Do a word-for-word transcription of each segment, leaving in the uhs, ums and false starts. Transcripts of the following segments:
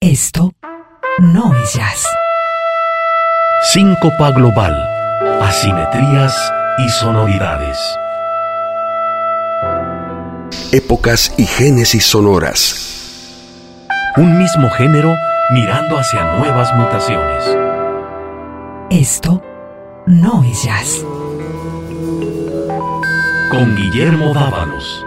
Esto no es jazz. Síncopa global, asimetrías y sonoridades. Épocas y génesis sonoras. Un mismo género mirando hacia nuevas mutaciones. Esto no es jazz. Con Guillermo Dávalos.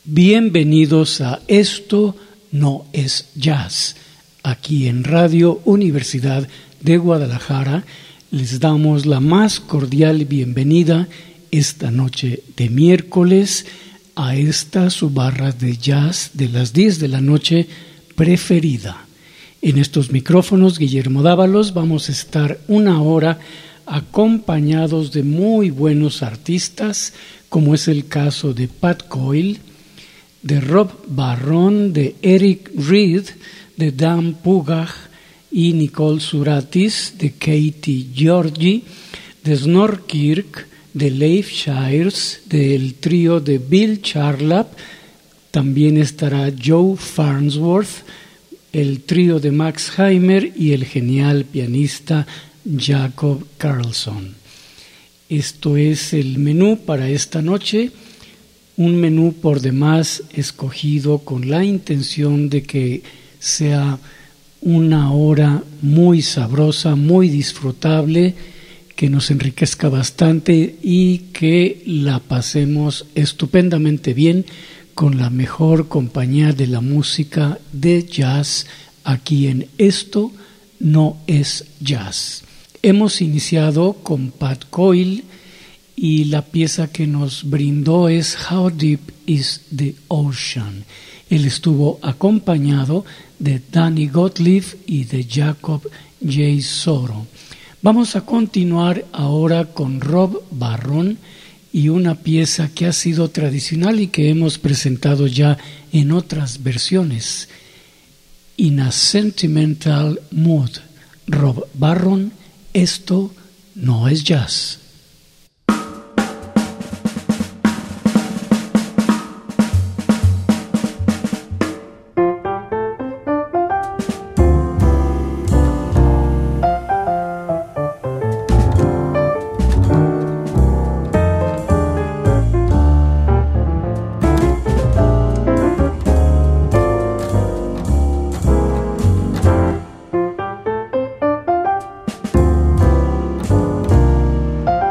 Bienvenidos a Esto No Es Jazz. Aquí en Radio Universidad de Guadalajara les damos la más cordial bienvenida esta noche de miércoles a esta su barra de jazz de las diez de la noche preferida. En estos micrófonos, Guillermo Dávalos, vamos a estar una hora acompañados de muy buenos artistas, como es el caso de Pat Coyle, de Rob Barron, de Eric Reed, de Dan Pugach y Nicole Suratis, de Katie Georgi, de Snorre Kirk, de Leif Shires, del trío de Bill Charlap. También estará Joe Farnsworth, el trío de Max Heimer y el genial pianista Jacob Carlson. Esto es el menú para esta noche. Un menú por demás escogido con la intención de que sea una hora muy sabrosa, muy disfrutable, que nos enriquezca bastante y que la pasemos estupendamente bien con la mejor compañía de la música de jazz aquí en Esto No Es Jazz. Hemos iniciado con Pat Coyle y la pieza que nos brindó es How Deep Is the Ocean. Él estuvo acompañado de Danny Gottlieb y de Jacob J. Soro. Vamos a continuar ahora con Rob Barron y una pieza que ha sido tradicional y que hemos presentado ya en otras versiones. In a Sentimental Mood. Rob Barron, Esto No Es Jazz. Thank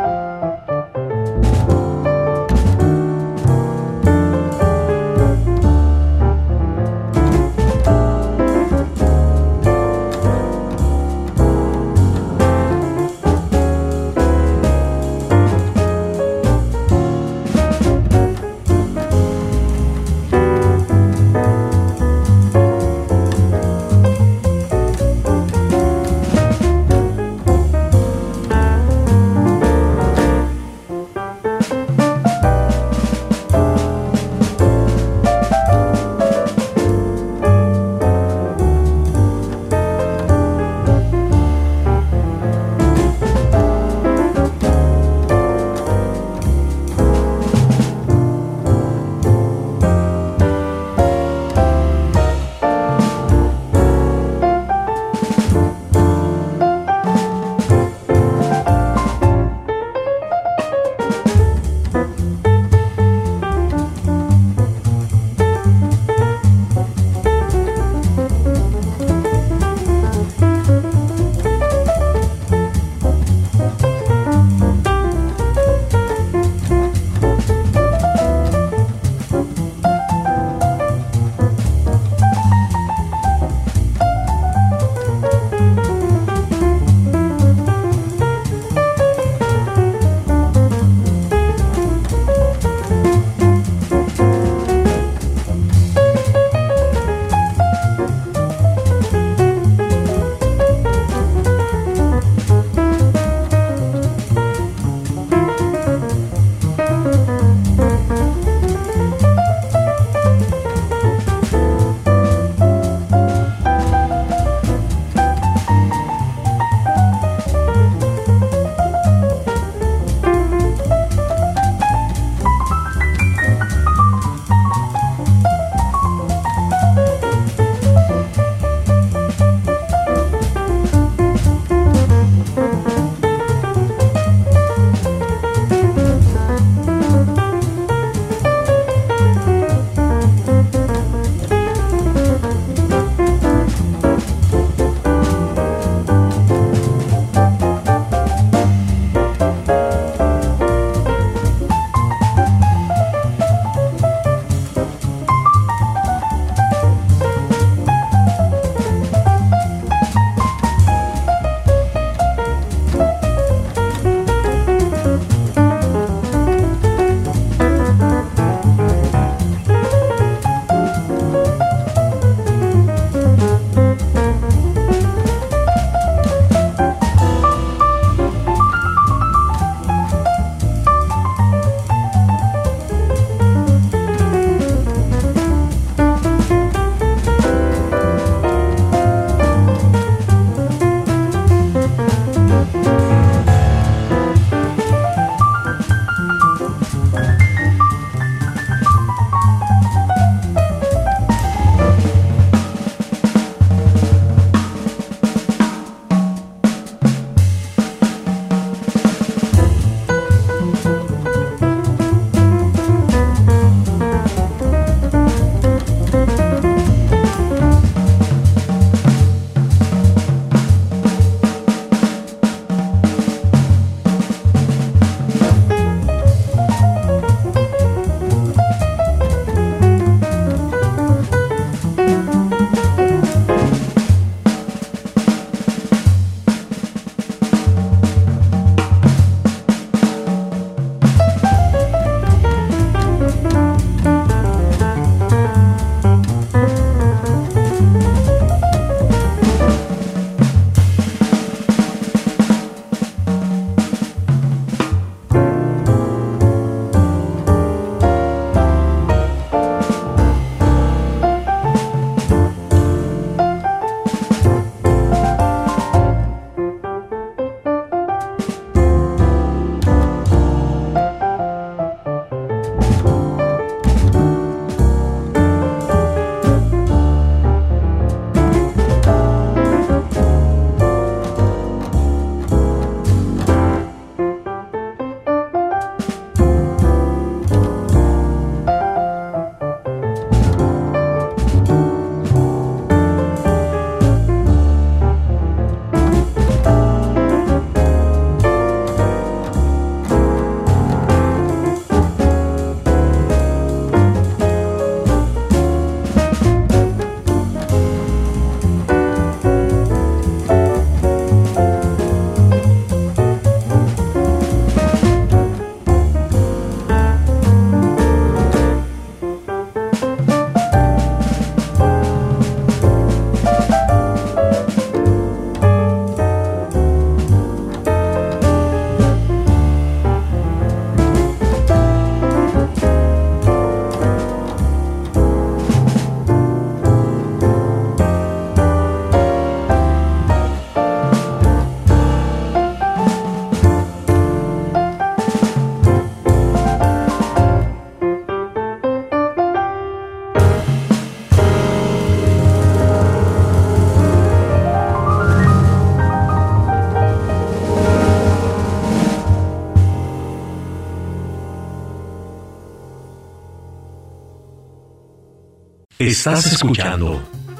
Estás escuchando.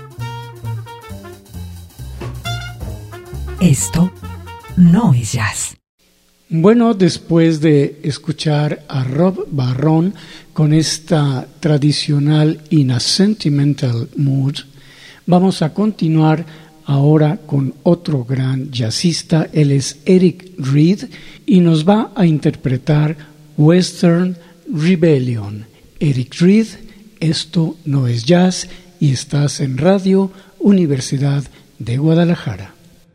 Esto no es jazz. Bueno, después de escuchar a Rob Barron con esta tradicional In a Sentimental Mood, vamos a continuar ahora con otro gran jazzista. Él es Eric Reed y nos va a interpretar Western Rebellion. Eric Reed, esto no es jazz, y estás en Radio Universidad de Guadalajara.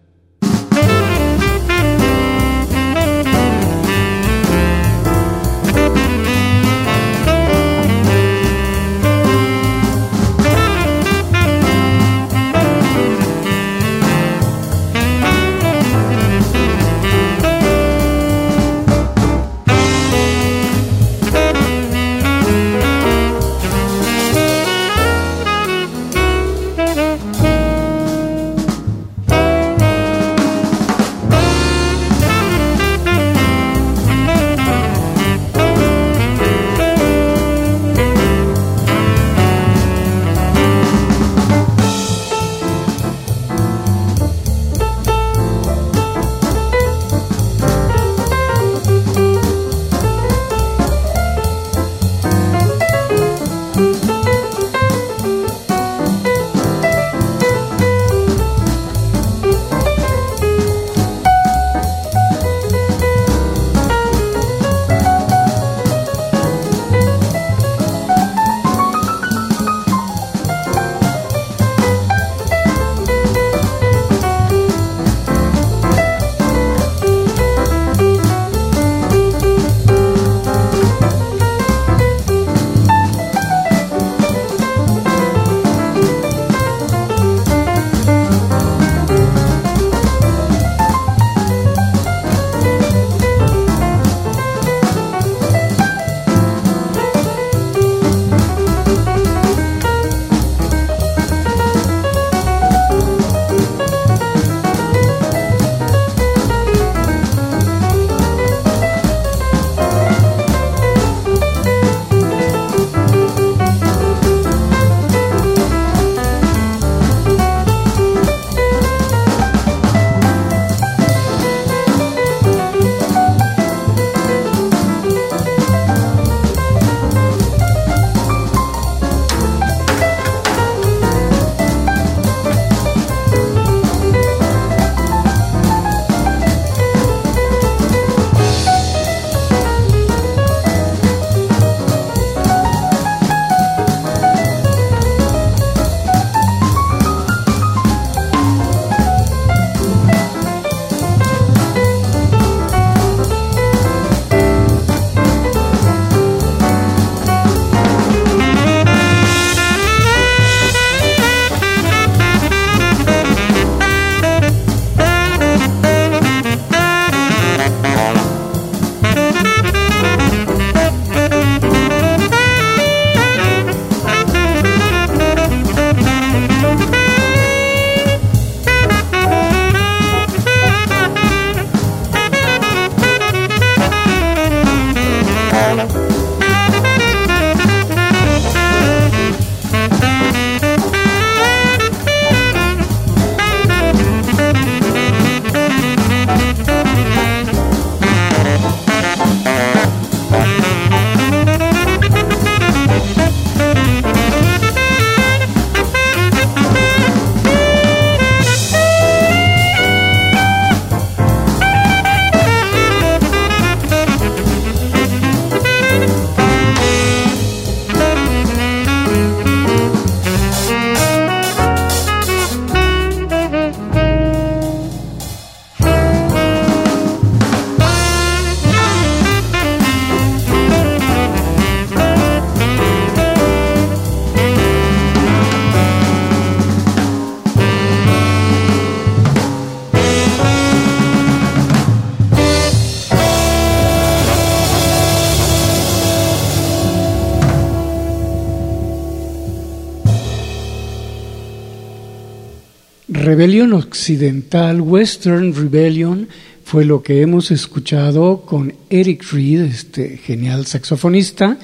Rebelión Occidental, Western Rebellion, fue lo que hemos escuchado con Eric Reed, este genial saxofonista,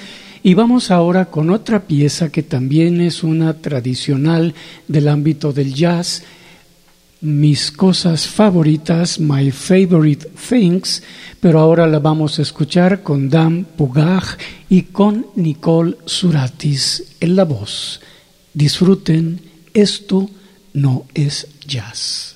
Y vamos ahora con otra pieza que también es una tradicional del ámbito del jazz, mis cosas favoritas, my favorite things, pero ahora la vamos a escuchar con Dan Pugach y con Nicole Suratis en la voz. Disfruten, esto no es jazz.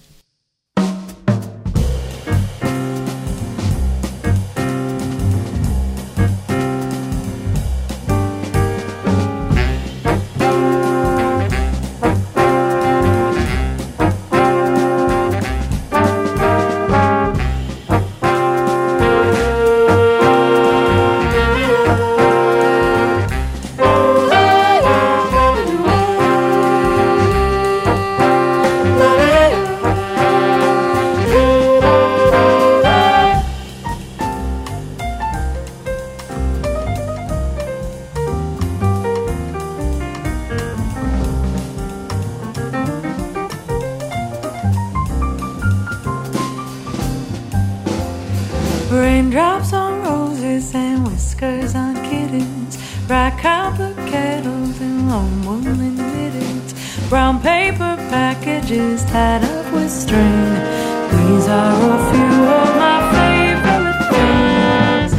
Raindrops on roses and whiskers on kittens, bright copper kettles and lone woollen mittens, brown paper packages tied up with string. These are a few of my favorite things.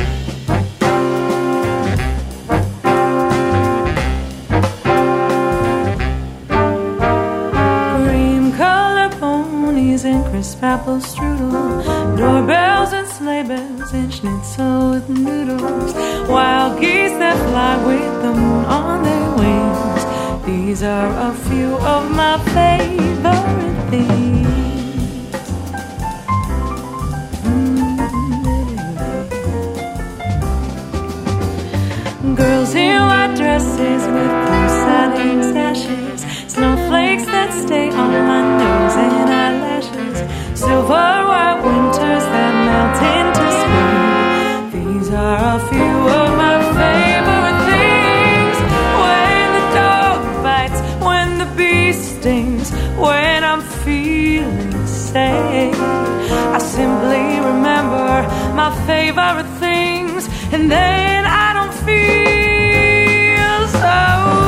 Cream colored ponies and crisp apple strudel, doorbells and sleigh bells and schnitzel with noodles, wild geese that fly with the moon on their wings. These are a few of my favorite things. Mm-hmm. Girls in white dresses with blue satin sashes, snowflakes that stay on my nose and eyelashes, silver white winters that melt into spring. These are a few of my favorite things. When the dog bites, when the bee stings, when I'm feeling sad, I simply remember my favorite things, and then I don't feel so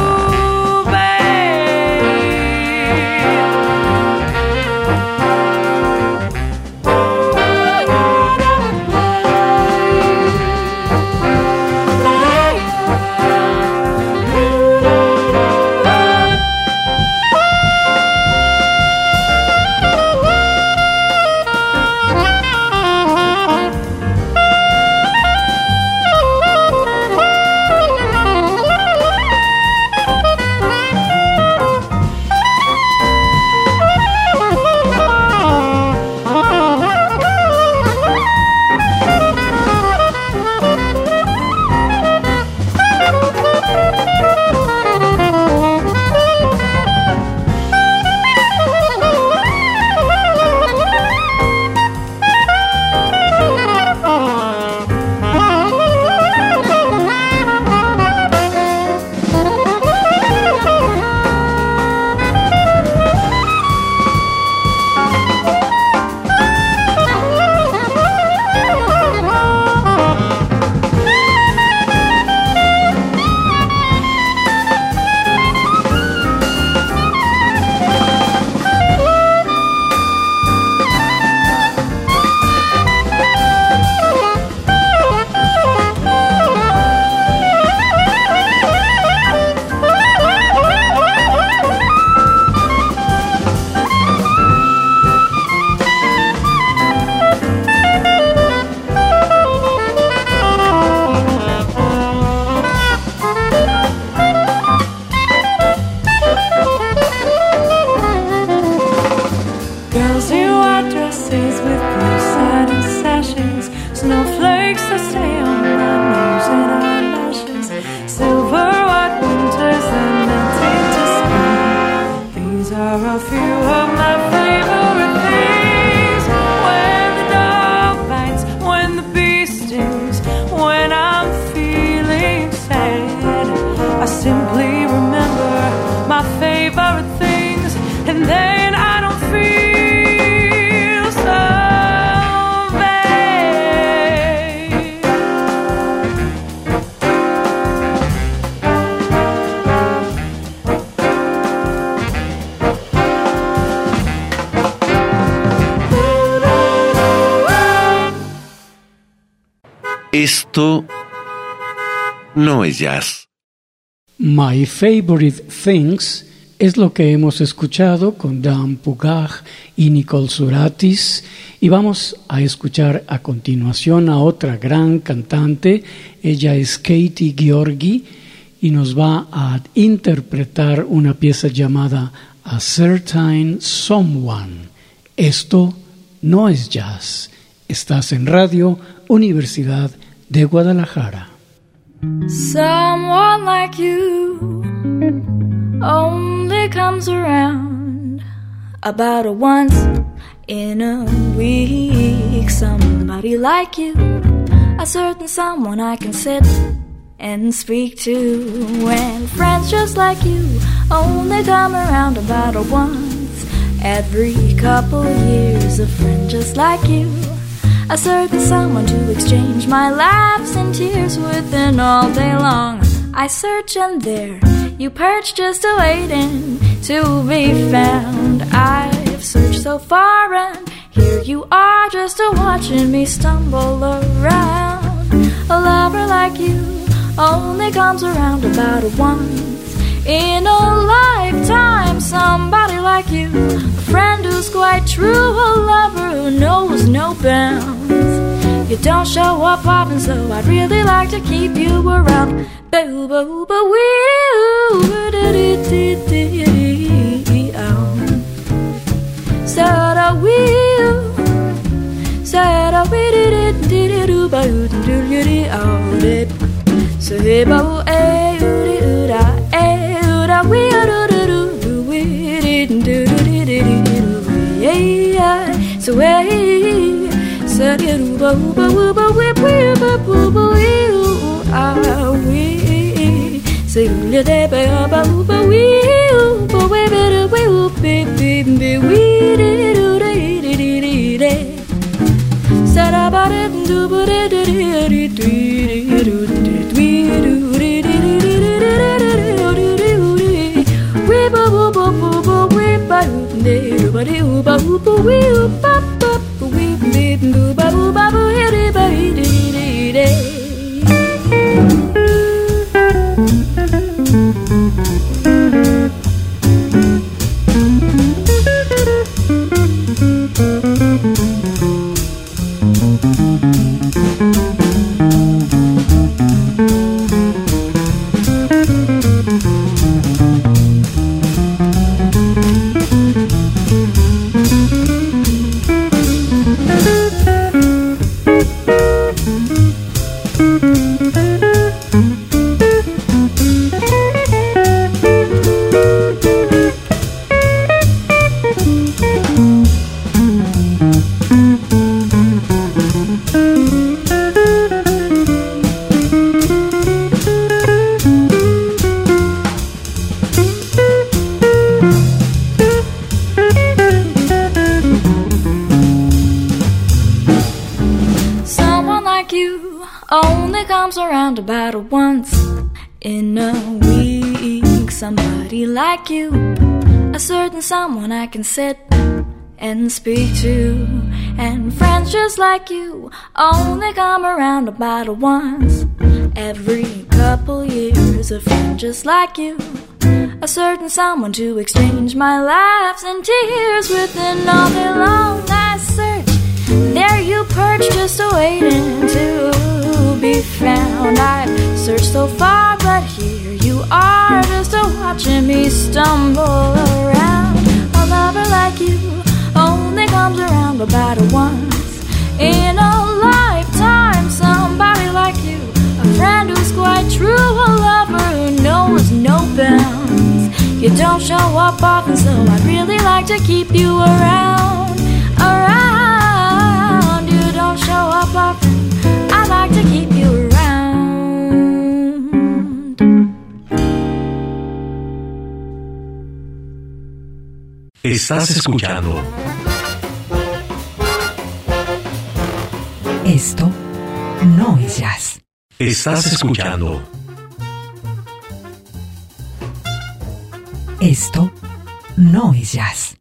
Esto no es jazz. My Favorite Things es lo que hemos escuchado con Dan Pugach y Nicole Suratis, y vamos a escuchar a continuación a otra gran cantante. Ella es Katie Georgi y nos va a interpretar una pieza llamada A Certain Someone. Esto no es jazz. Estás en Radio Universidad de Guadalajara. Someone like you only comes around about a once in a week. Somebody like you, a certain someone I can sit and speak to. And friends just like you only come around about a once every couple years. A friend just like you, a certain someone to exchange my laughs and tears with, and all day long I search and there you perch just waiting to be found. I've searched so far and here you are just watching me stumble around. A lover like you only comes around about once in a lifetime. Somebody like you, a friend who's quite true, a lover who knows no bounds. You don't show up often, so I'd really like to keep you around. Boo boo boo wee dee dee dee dee oh. Sada wee sada wee dee dee dee doo ba doo doo dee oh dee. So hey bo eh dee doo da eh doo da wee doo doo doo doo wee dee doo doo dee dee dee yeah. So hey so dee doo ba ba ba ba wee wee ba ba ba wee ah wee. Say you de ba ba ba wee ba wee ba wee wee be be wee dee doo dee dee dee dee. Sa da ba dee doo ba dee dee dee dee doo dee dee doo dee dee dee dee dee dee. Wee ba ba ba ba ba wee ba dee ba dee ba ba wee ba ba wee be be ba ba ba dee ba dee dee dee. About once in a week. Somebody like you, a certain someone I can sit and speak to. And friends just like you only come around about once every couple years. A friend just like you, a certain someone to exchange my laughs and tears with, and all day long I search. There you perch just waiting to be found. I've searched so far, but here you are just watching me stumble around. A lover like you only comes around about once in a lifetime. Somebody like you, a friend who's quite true, a lover who knows no bounds. You don't show up often, so I'd really like to keep you around. Around, you don't show up often, I'd like to keep you around. Estás escuchando. Esto no es jazz. Estás escuchando. Esto no es jazz.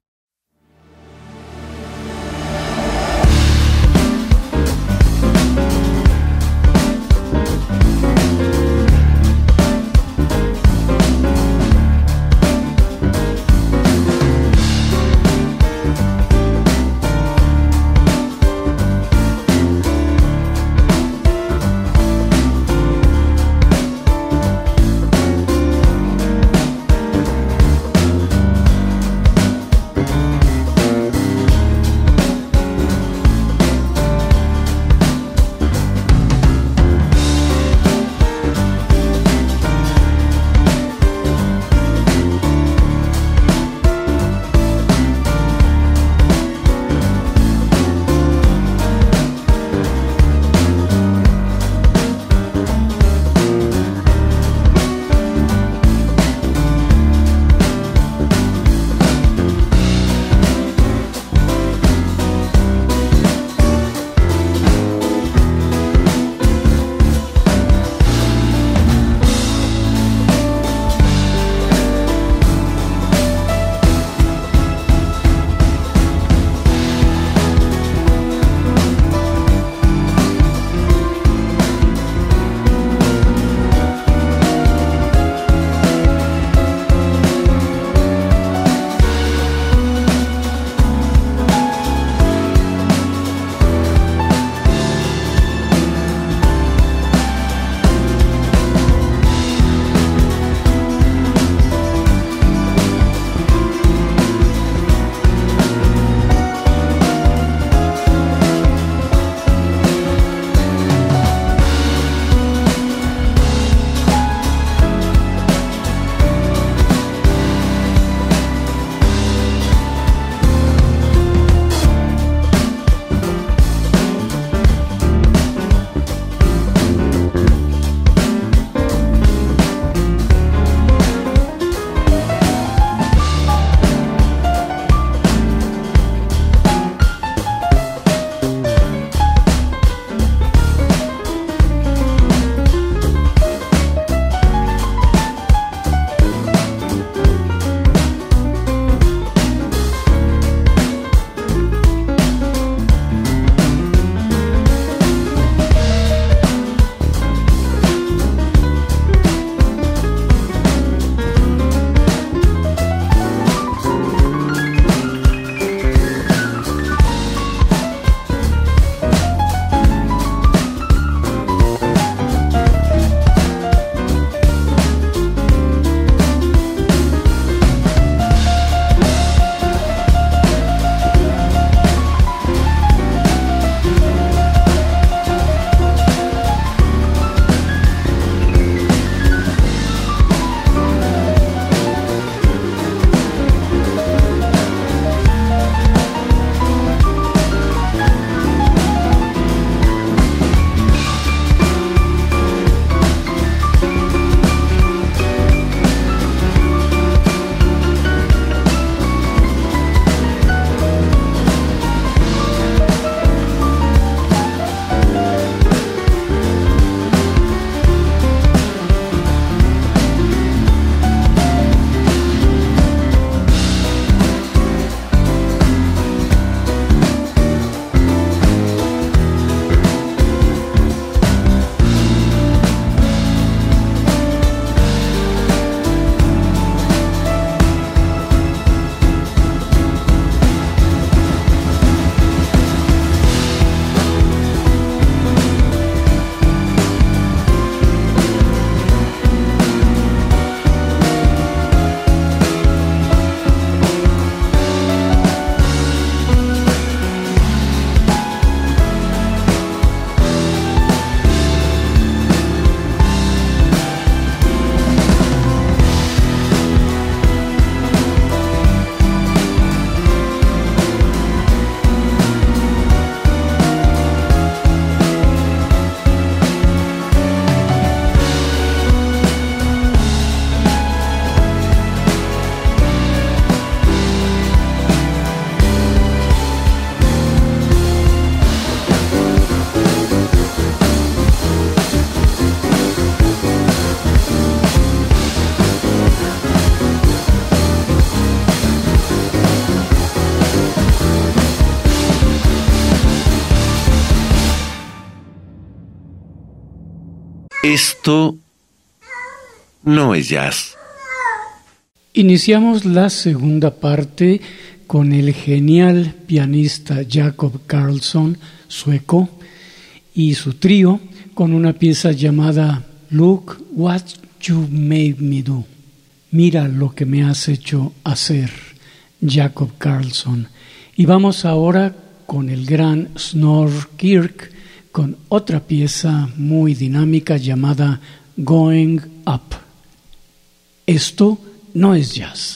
Esto no es jazz. Iniciamos la segunda parte con el genial pianista Jacob Karlsson, sueco, y su trío con una pieza llamada Look What You Made Me Do. Mira lo que me has hecho hacer, Jacob Karlsson. Y vamos ahora con el gran Snorre Kirk, con otra pieza muy dinámica llamada Going Up. Esto no es jazz.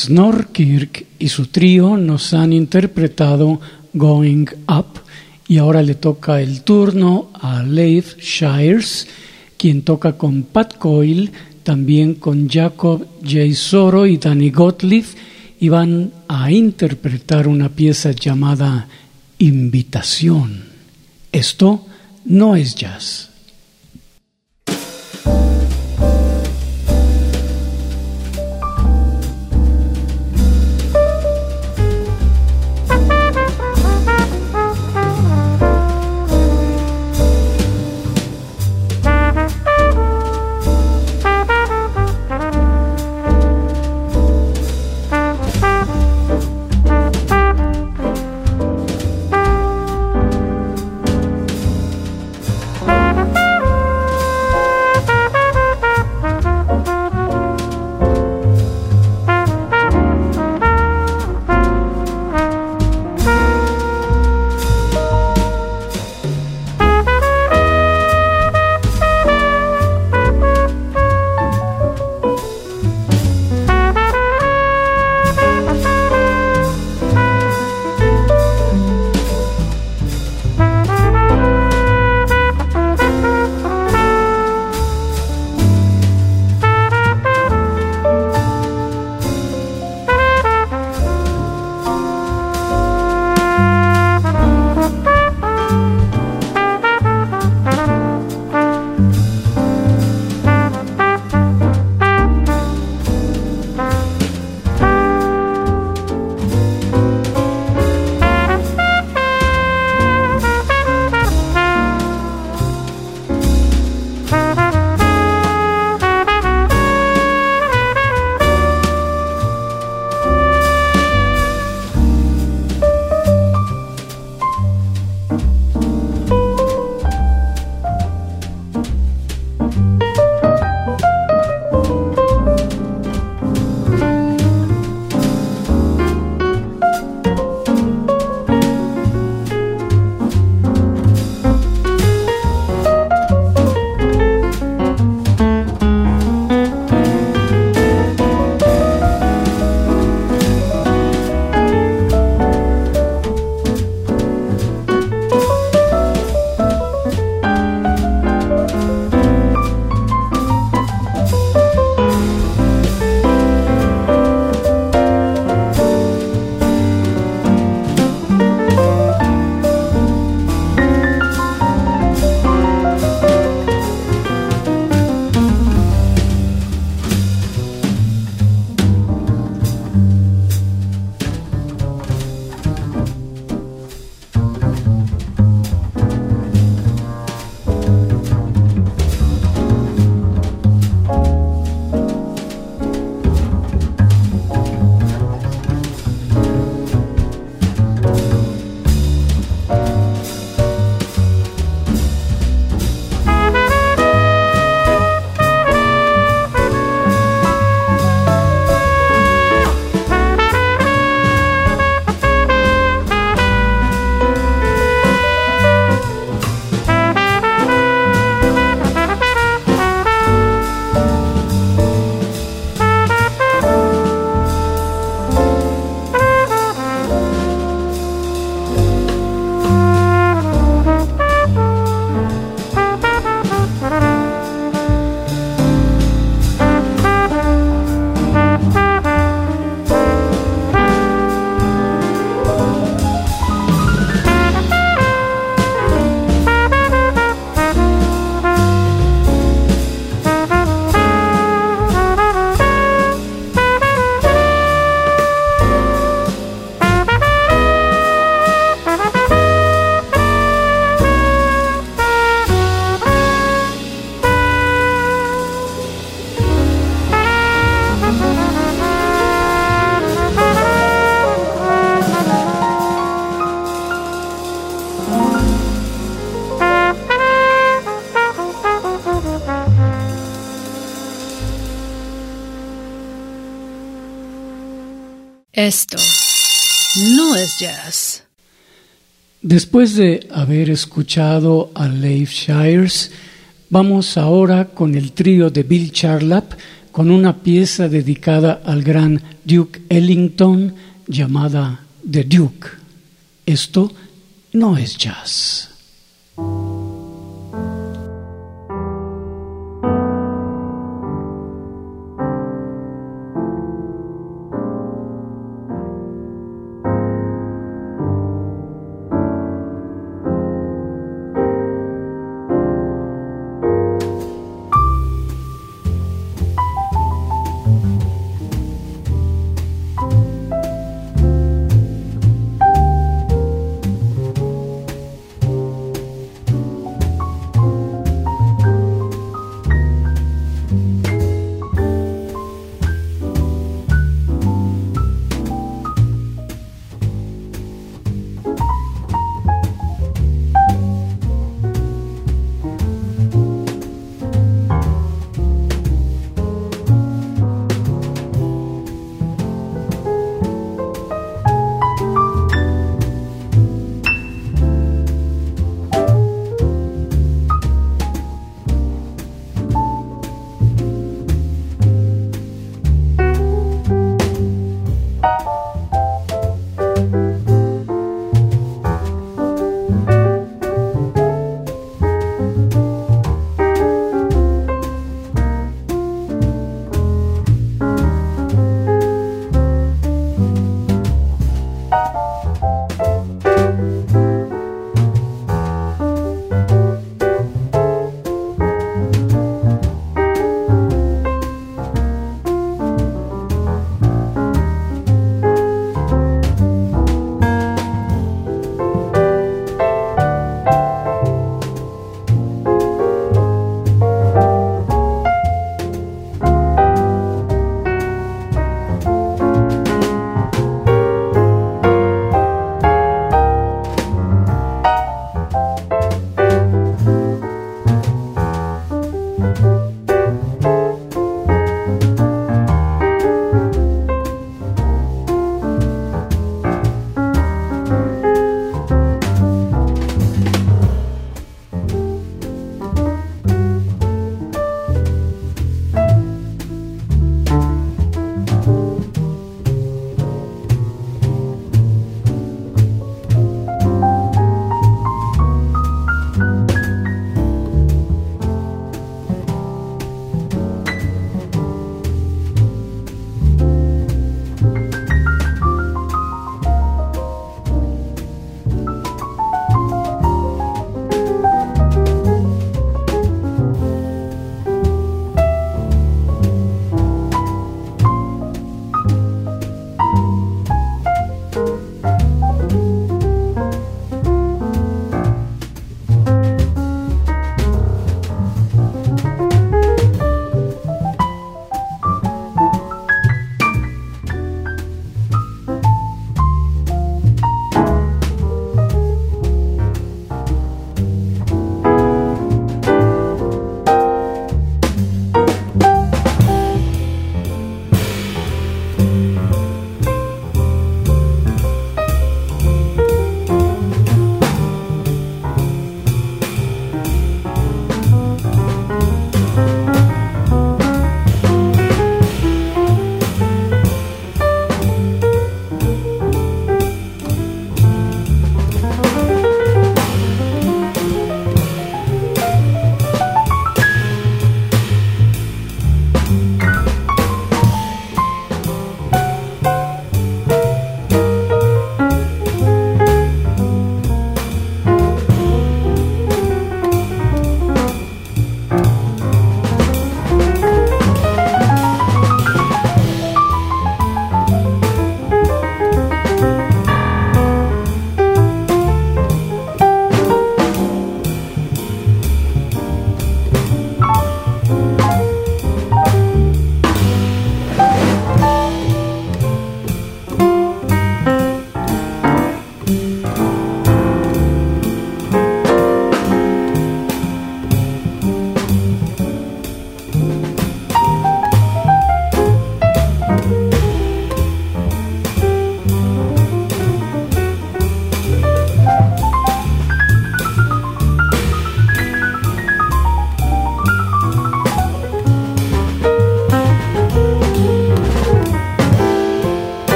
Snorkirk y su trío nos han interpretado Going Up, y ahora le toca el turno a Leif Shires, quien toca con Pat Coyle, también con Jacob J. Soro y Danny Gottlieb, y van a interpretar una pieza llamada Invitación. Esto no es jazz. Esto no es jazz. Después de haber escuchado a Leif Shires, vamos ahora con el trío de Bill Charlap con una pieza dedicada al gran Duke Ellington llamada The Duke. Esto no es jazz.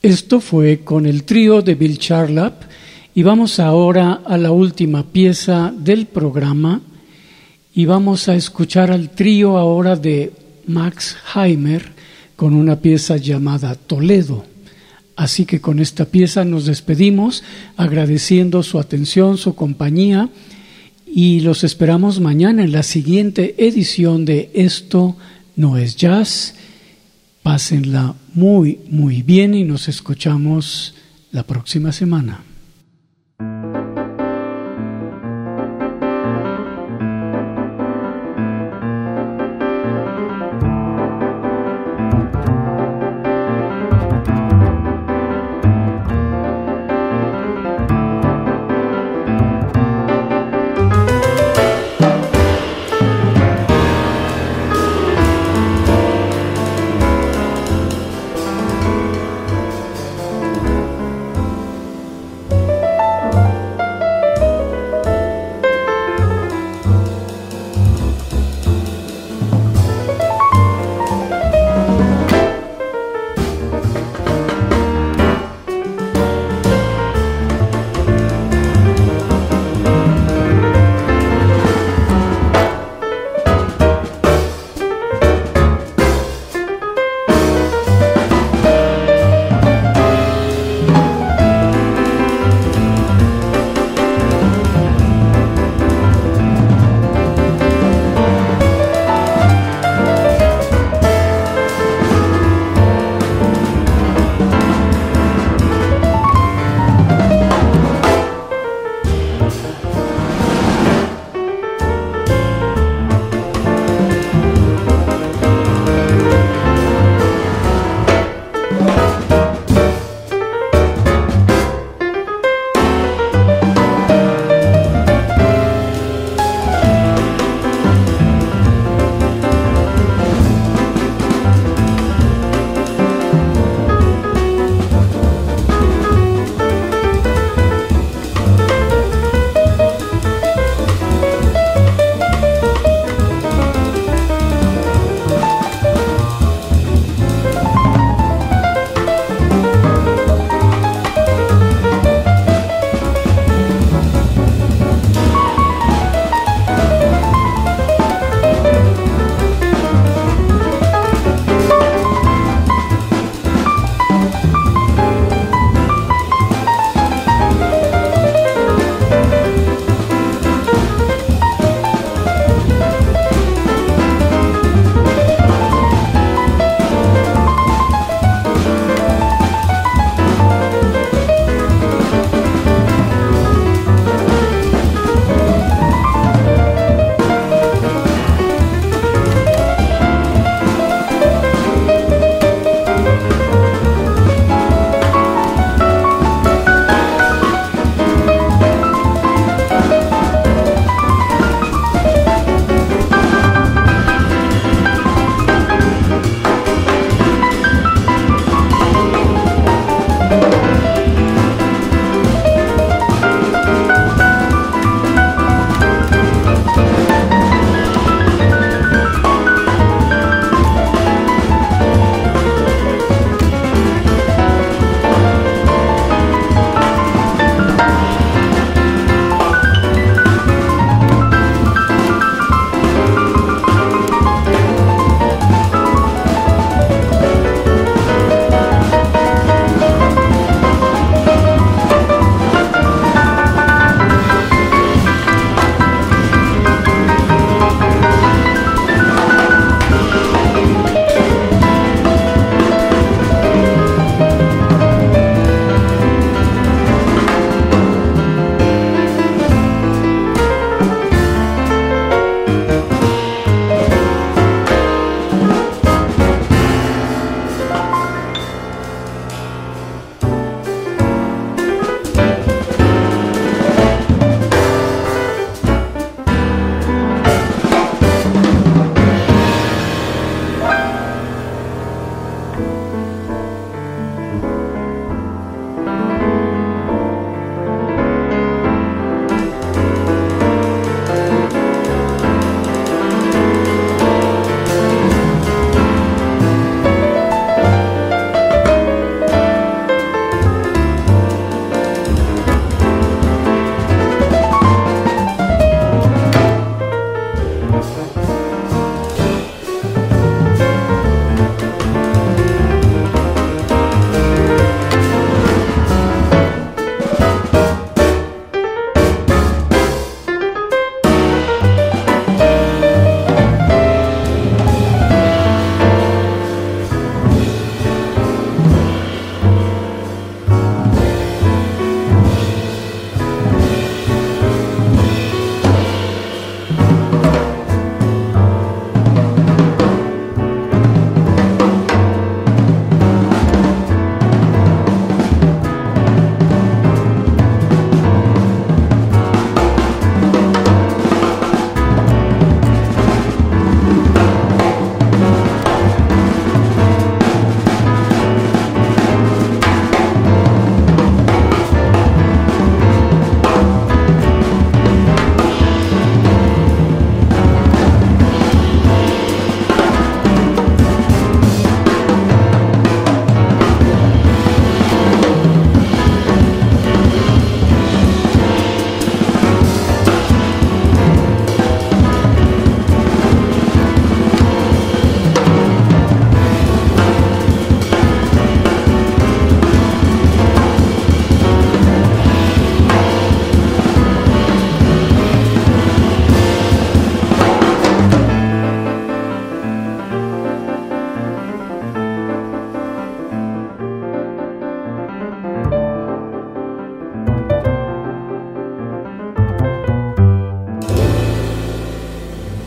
Esto fue con el trío de Bill Charlap y vamos ahora a la última pieza del programa y vamos a escuchar al trío ahora de Max Heimer con una pieza llamada Toledo. Así que con esta pieza nos despedimos agradeciendo su atención, su compañía y los esperamos mañana en la siguiente edición de Esto No Es Jazz. Pásenla muy, muy bien y nos escuchamos la próxima semana.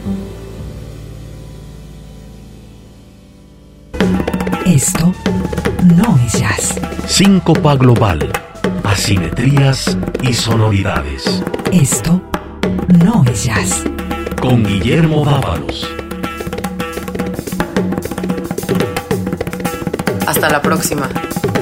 Esto no es jazz. Síncopa global, asimetrías y sonoridades. Esto no es jazz. Con Guillermo Dávalos. Hasta la próxima.